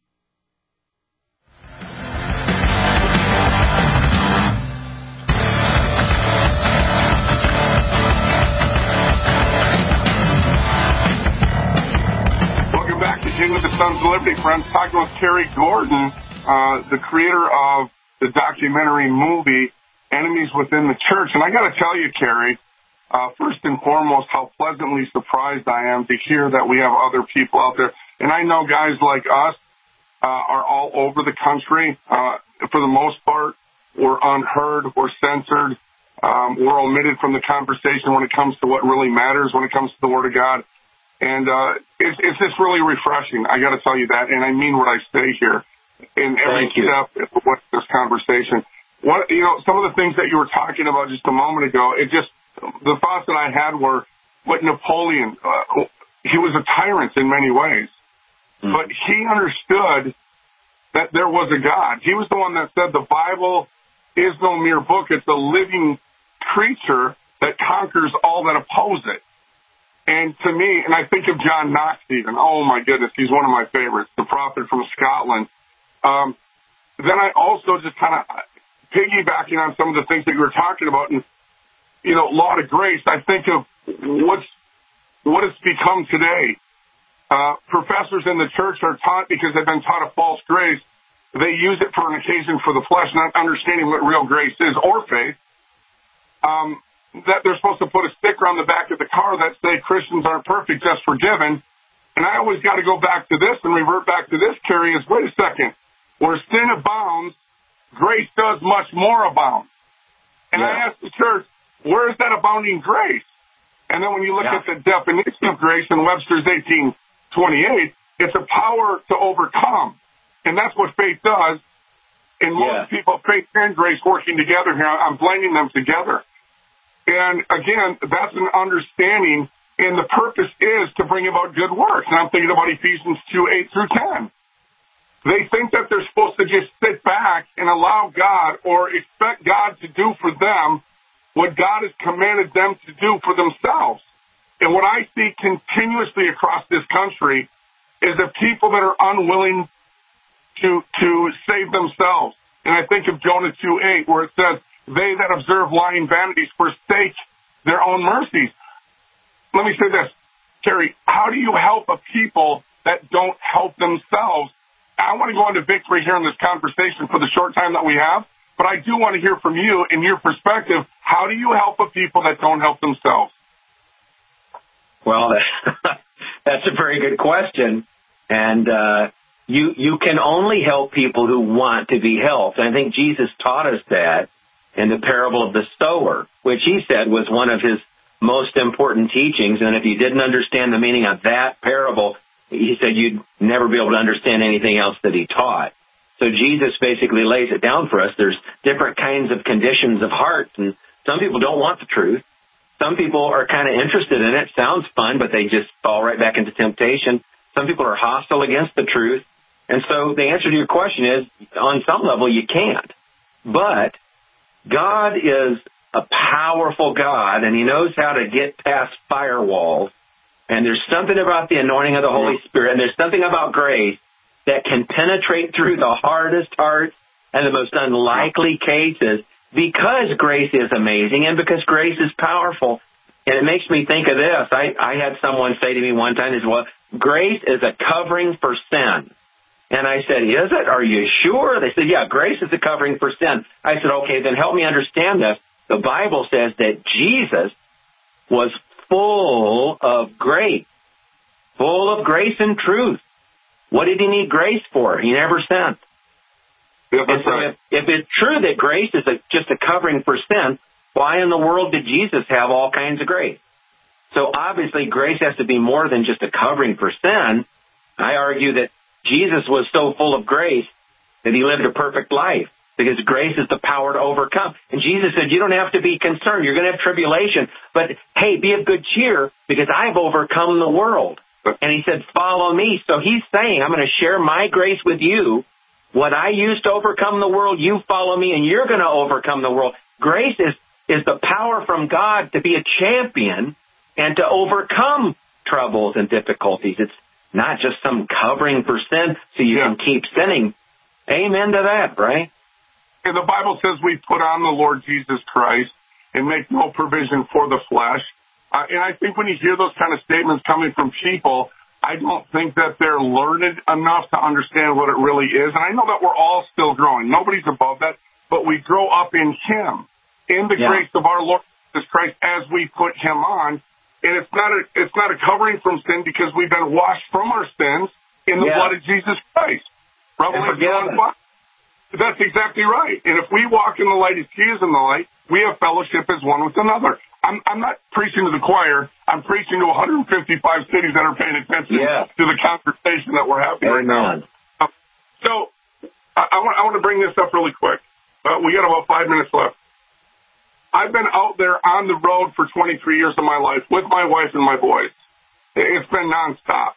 King of the Sons of Liberty, friends, talking with Kerry Gordon, uh, the creator of the documentary movie Enemies Within the Church. And I got to tell you, Kerry, uh, first and foremost, how pleasantly surprised I am to hear that we have other people out there. And I know guys like us uh, are all over the country. Uh, for the most part, we're unheard, we're censored, um, we're omitted from the conversation when it comes to what really matters, when it comes to the Word of God. And uh, it's, it's just really refreshing. I got to tell you that, and I mean what I say here in every step of this conversation. What you know, some of the things that you were talking about just a moment ago, it just the thoughts that I had were what Napoleon. Uh, he was a tyrant in many ways, mm. but he understood that there was a God. He was the one that said the Bible is no mere book; it's a living creature that conquers all that oppose it. And to me, and I think of John Knox even, oh my goodness, he's one of my favorites, the prophet from Scotland. Um, then I also just kind of piggybacking on some of the things that you were talking about, and, you know, law to grace, I think of what's, what it's become today. Uh, professors in the church are taught, because they've been taught a false grace, they use it for an occasion for the flesh, not understanding what real grace is or faith. Um, that they're supposed to put a sticker on the back of the car that say Christians aren't perfect, just forgiven. And I always got to go back to this and revert back to this, Kerry, is wait a second. Where sin abounds, grace does much more abound. And yeah. I asked the church, where is that abounding grace? And then when you look yeah. at the definition of grace in Webster's eighteen twenty-eight, it's a power to overcome. And that's what faith does. And most yeah. people, faith and grace working together here, I'm blending them together. And again, that's an understanding And the purpose is to bring about good works. And I'm thinking about Ephesians two, eight through ten. They think that they're supposed to just sit back and allow God or expect God to do for them what God has commanded them to do for themselves. And what I see continuously across this country is the people that are unwilling to to save themselves. And I think of Jonah two eight, where it says, they that observe lying vanities forsake their own mercies. Let me say this, Terry, how do you help a people that don't help themselves? I want to go into victory here in this conversation for the short time that we have, but I do want to hear from you in your perspective. How do you help a people that don't help themselves? Well, that's a very good question. And uh, you you can only help people who want to be helped. I think Jesus taught us that in the parable of the sower, which he said was one of his most important teachings. And if you didn't understand the meaning of that parable, he said you'd never be able to understand anything else that he taught. So Jesus basically lays it down for us. There's different kinds of conditions of hearts, and some people don't want the truth. Some people are kind of interested in it. Sounds fun, but they just fall right back into temptation. Some people are hostile against the truth. And so the answer to your question is, on some level, you can't. But God is a powerful God, and he knows how to get past firewalls. And there's something about the anointing of the Holy Spirit, and there's something about grace that can penetrate through the hardest hearts and the most unlikely cases, because grace is amazing and because grace is powerful. And it makes me think of this. I, I had someone say to me one time, as well, grace is a covering for sin. And I said, is it? Are you sure? They said, yeah, grace is a covering for sin. I said, okay, then help me understand this. The Bible says that Jesus was full of grace, full of grace and truth. What did he need grace for? He never sinned. Yeah, and so right. if, if it's true that grace is a, just a covering for sin, why in the world did Jesus have all kinds of grace? So obviously grace has to be more than just a covering for sin. I argue that Jesus was so full of grace that he lived a perfect life, because grace is the power to overcome. And Jesus said, you don't have to be concerned. You're going to have tribulation. But, hey, be of good cheer, because I've overcome the world. And he said, follow me. So he's saying, I'm going to share my grace with you. What I used to overcome the world, you follow me, and you're going to overcome the world. Grace is, is the power from God to be a champion and to overcome troubles and difficulties. It's not just some covering for sin so you yeah. can keep sinning. Amen to that, right? And the Bible says we put on the Lord Jesus Christ and make no provision for the flesh. Uh, and I think when you hear those kind of statements coming from people, I don't think that they're learned enough to understand what it really is. And I know that we're all still growing. Nobody's above that. But we grow up in him, in the yeah. grace of our Lord Jesus Christ as we put him on. And it's not a, it's not a covering from sin, because we've been washed from our sins in the yeah. blood of Jesus Christ. Revelation one. That's exactly right. And if we walk in the light as he is in the light, we have fellowship as one with another. I'm, I'm not preaching to the choir. I'm preaching to one hundred fifty-five cities that are paying attention yeah. to the conversation that we're having right now. Uh, so I, I, want, I want to bring this up really quick. Uh, we got about five minutes left. I've been out there on the road for twenty-three years of my life with my wife and my boys. It's been nonstop.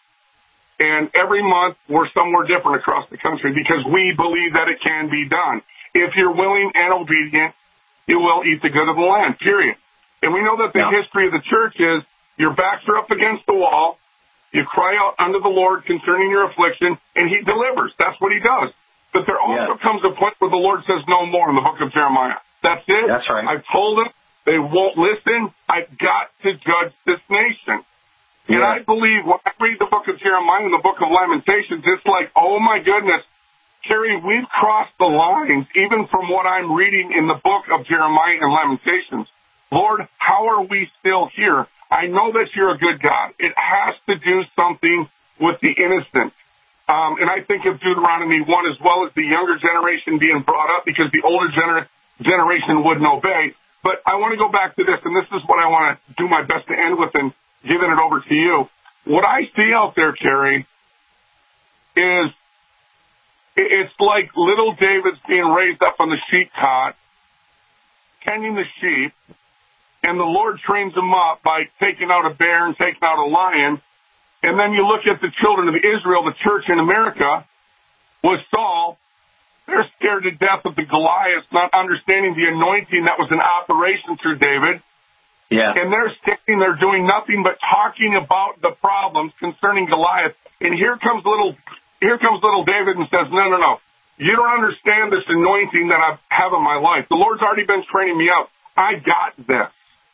And every month we're somewhere different across the country, because we believe that it can be done. If you're willing and obedient, you will eat the good of the land, period. And we know that the yeah. history of the church is your backs are up against the wall, you cry out unto the Lord concerning your affliction, and he delivers. That's what he does. But there also yeah. comes a point where the Lord says no more in the book of Jeremiah. That's it. That's right. I've told them. They won't listen. I've got to judge this nation. And yeah. I believe when I read the book of Jeremiah and the book of Lamentations, it's like, oh, my goodness, Terry, we've crossed the lines, even from what I'm reading in the book of Jeremiah and Lamentations. Lord, how are we still here? I know that you're a good God. It has to do something with the innocent. Um, and I think of Deuteronomy one as well as the younger generation being brought up, because the older gener- generation wouldn't obey. But I want to go back to this, and this is what I want to do my best to end with, and giving it over to you. What I see out there, Terry, is it's like little David's being raised up on the sheep cot, tending the sheep, and the Lord trains them up by taking out a bear and taking out a lion. And then you look at the children of Israel, the church in America, with Saul. They're scared to death of the Goliaths, not understanding the anointing that was in operation through David. Yeah. And they're sticking there doing nothing but talking about the problems concerning Goliath. And here comes little, here comes little David and says, no, no, no. You don't understand this anointing that I have in my life. The Lord's already been training me up. I got this.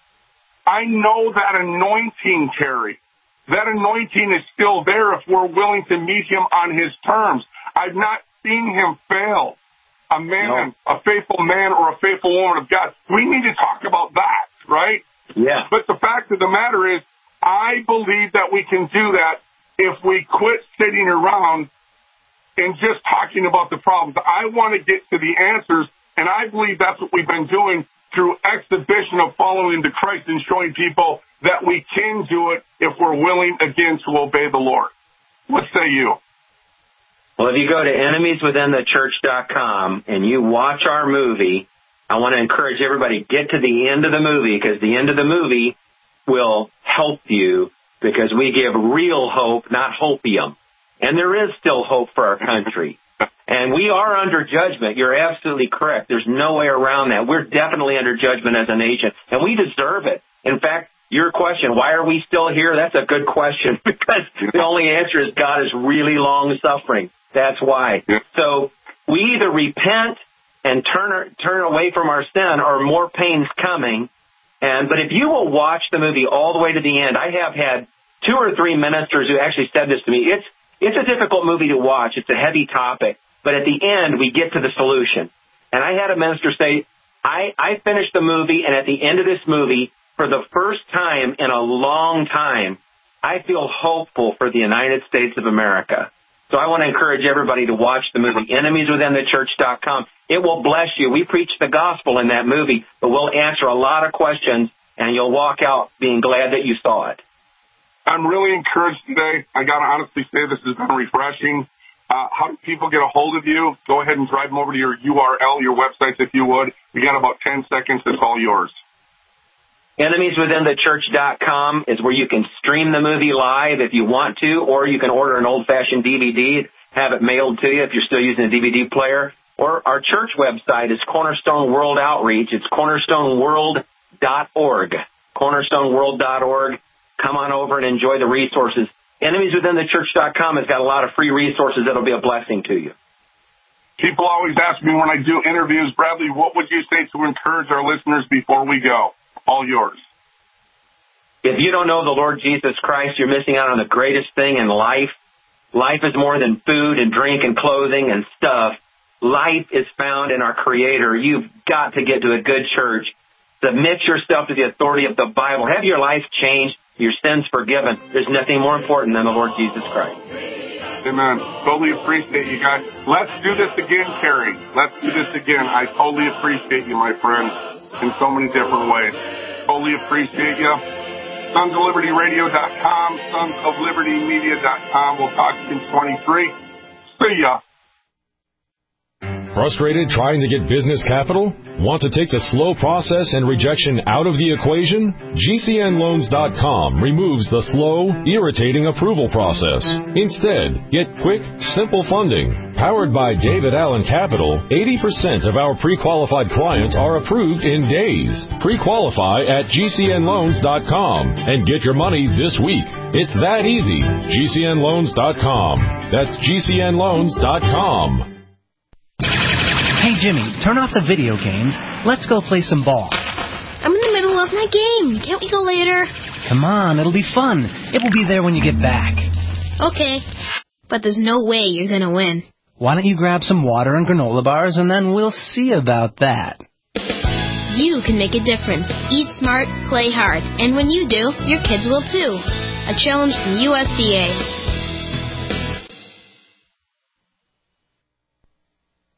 I know that anointing, Terry. That anointing is still there if we're willing to meet him on his terms. I've not seen him fail. A man, no. a faithful man or a faithful woman of God. We need to talk about that, right? Yeah. But the fact of the matter is, I believe that we can do that if we quit sitting around and just talking about the problems. I want to get to the answers, and I believe that's what we've been doing through exhibition of following the Christ and showing people that we can do it if we're willing, again, to obey the Lord. What say you? Well, if you go to enemies within the church dot com and you watch our movie, I want to encourage everybody, get to the end of the movie, because the end of the movie will help you, because we give real hope, not hopium. And there is still hope for our country. And we are under judgment. You're absolutely correct. There's no way around that. We're definitely under judgment as a nation, and we deserve it. In fact, your question, why are we still here? That's a good question, because the only answer is God is really long-suffering. That's why. So we either repent and turn turn away from our sin, or more pain's coming. And but if you will watch the movie all the way to the end, I have had two or three ministers who actually said this to me. It's it's a difficult movie to watch. It's a heavy topic. But at the end, we get to the solution. And I had a minister say, I, I finished the movie, and at the end of this movie, for the first time in a long time, I feel hopeful for the United States of America. So I want to encourage everybody to watch the movie, enemies within the church dot com. It will bless you. We preach the gospel in that movie, but we'll answer a lot of questions, and you'll walk out being glad that you saw it. I'm really encouraged today. I got to honestly say this has been refreshing. Uh, how do people get a hold of you? Go ahead and drive them over to your U R L, your websites, if you would. We got about ten seconds. It's all yours. enemies within the church dot com is where you can stream the movie live if you want to, or you can order an old-fashioned D V D, have it mailed to you if you're still using a D V D player. Or our church website is Cornerstone World Outreach. It's cornerstone world dot org. cornerstone world dot org. Come on over and enjoy the resources. enemies within the church dot com has got a lot of free resources that will be a blessing to you. People always ask me when I do interviews, Bradley, what would you say to encourage our listeners before we go? All yours. If you don't know the Lord Jesus Christ, you're missing out on the greatest thing in life. Life is more than food and drink and clothing and stuff. Life is found in our Creator. You've got to get to a good church. Submit yourself to the authority of the Bible. Have your life changed, your sins forgiven. There's nothing more important than the Lord Jesus Christ. Amen. Totally appreciate you guys. Let's do this again, Terry. Let's do this again. I totally appreciate you, my friend, in so many different ways. Totally appreciate you. Sons of Liberty Radio dot com, Sons of Liberty Media dot com. We'll talk to you in twenty-three. See ya. Frustrated trying to get business capital? Want to take the slow process and rejection out of the equation? G C N loans dot com removes the slow, irritating approval process. Instead, get quick, simple funding. Powered by David Allen Capital, eighty percent of our pre-qualified clients are approved in days. Pre-qualify at G C N loans dot com and get your money this week. It's that easy. G C N loans dot com. That's G C N loans dot com. Hey, Jimmy, turn off the video games. Let's go play some ball. I'm in the middle of my game. Can't we go later? Come on, it'll be fun. It will be there when you get back. Okay, but there's no way you're going to win. Why don't you grab some water and granola bars, and then we'll see about that. You can make a difference. Eat smart, play hard. And when you do, your kids will too. A challenge from U S D A.